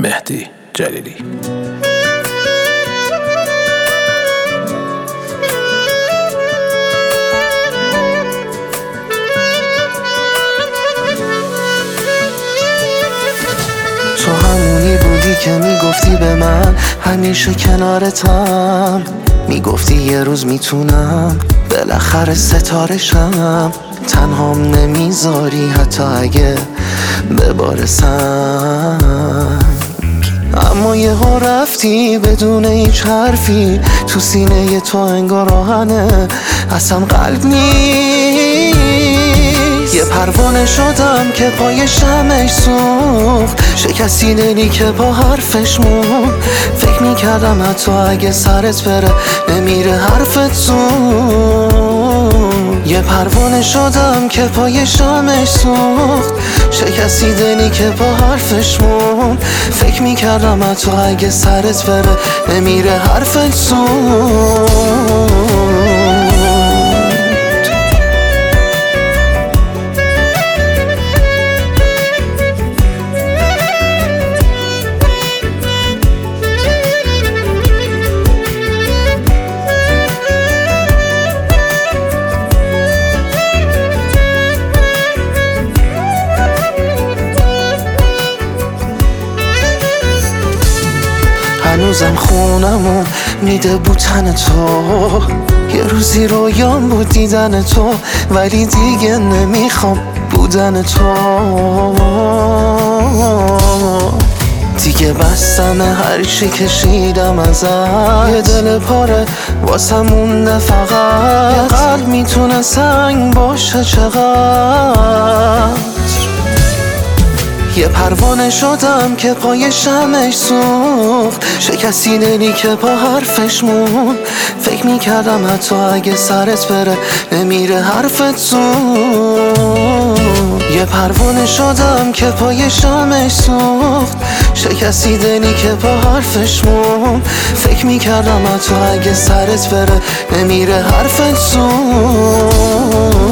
مهدی جلیلی. تو همونی بودی که میگفتی به من همیشه کنارتم، میگفتی یه روز میتونم بالاخره ستارشم، تنهام نمیذاری حتی اگه بباره سنگ. اما یهو رفتی بدون هیچ حرفی، تو سینه تو انگار آهنه اصلا قلب نیست. یه پروانه شدم که پای شمعش سوخت، شکستی دلی که با حرفش مون، فکر میکردم حتی اگه سرت بره نمیره حرفت زود. یه پروانه شدم که پای شمعش سوخت، شکستی دلی که با حرفش مون، فکر میکردم حتی اگه سرت بره نمیره حرفت زود. هنوزم خونمون میده بودن تو، یه روزی رویام بود دیدن تو، ولی دیگه نمیخوام بودن تو. دیگه بستم هرچی کشیدم ازت، یه دل پاره واسه مونده فقط، یه قلب میتونه سنگ باشه چقدر. یه پروانه شدم که پای شمعش سوخت، شکستی دلی که با حرفش مون، فکر میکردم حتی اگه سرت بره نمیره حرفت زود. یه پروانه شدم که پای شمعش سوخت، شکستی دلی که با حرفش مون، فکر میکردم حتی اگه سرت بره نمیره حرفت زود.